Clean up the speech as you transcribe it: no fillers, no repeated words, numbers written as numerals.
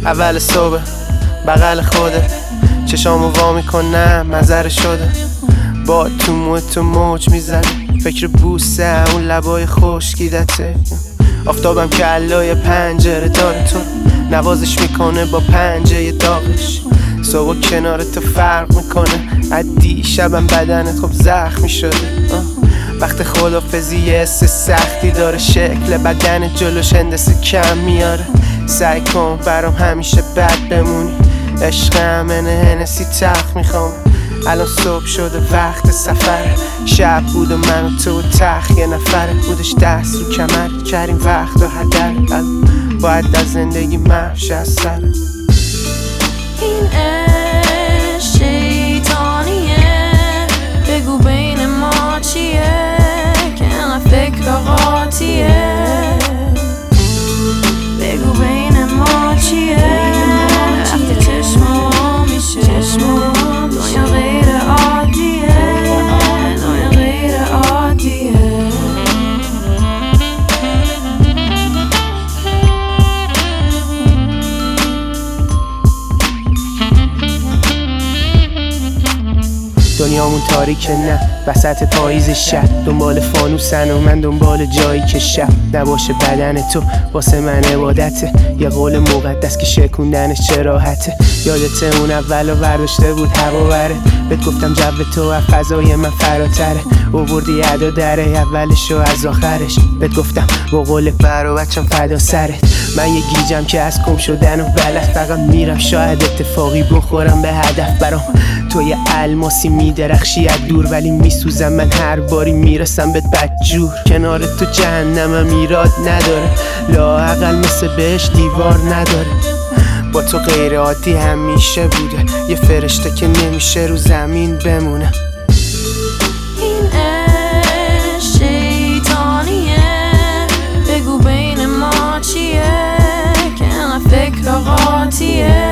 اول صبح بغل خوده، چشامو وا میکنم مزر شده، با تو مو تو موج میزنه، فکر بوسه اون لبای خشکیدته. آفتابم که علای پنجره داره تو نوازش میکنه با پنجه داغش. صبح کنار تو فرق میکنه، از دیشبم بدنت خب زخمی شده. وقت خدافزی یه حس سختی داره، شکل بدن جلوش هندسه کم میاره. سعی کن برام همیشه بد بمونی، عشقم هنسی تخت میخوام. الان صبح شده وقت سفره، شب بود و من و تو تخت یه نفره. بودش دست رو کمر کریم وقت و هدر، باید از زندگی محش از سره. این عشق شیطانیه، بگو بین ما چیه که انقدر فکر قاطیه. بگو بین ما چیه وقتی چشمام میشه دنیا غیر عادیه، دنیا غیر عادیه. دنیامون تاریکه نه وسط پاییز شب، دنبال فانوسن و من دنبال جایی که شب نباشه. بدن تو واسه من عبادته، یه قول مقدس که شکوندنش چه راحته. یادت اون اولو برداشته بود هوا بره، بهت گفتم جو تو از فضای من فراتره. اووردی ادا دره اولشو از آخرش، بهت گفتم با قول برو بچم فدا سرت. من یه گیجم که از گم شدن و بلد فقط میرم، شاید اتفاقی بخورم به هدف. برام تو یه الماسی میدرخشی از دور، ولی میسوزم من هر باری میرسم بهت بدجور. کنار تو جهنمم ایراد نداره، لااقل مثل بهش دیوار نداره. با تو غیر عادی همیشه بوده، یه فرشته که نمیشه رو زمین بمونه. این عشق شیطانیه، بگو بین ما چیه که انقدر فکر قاطیه.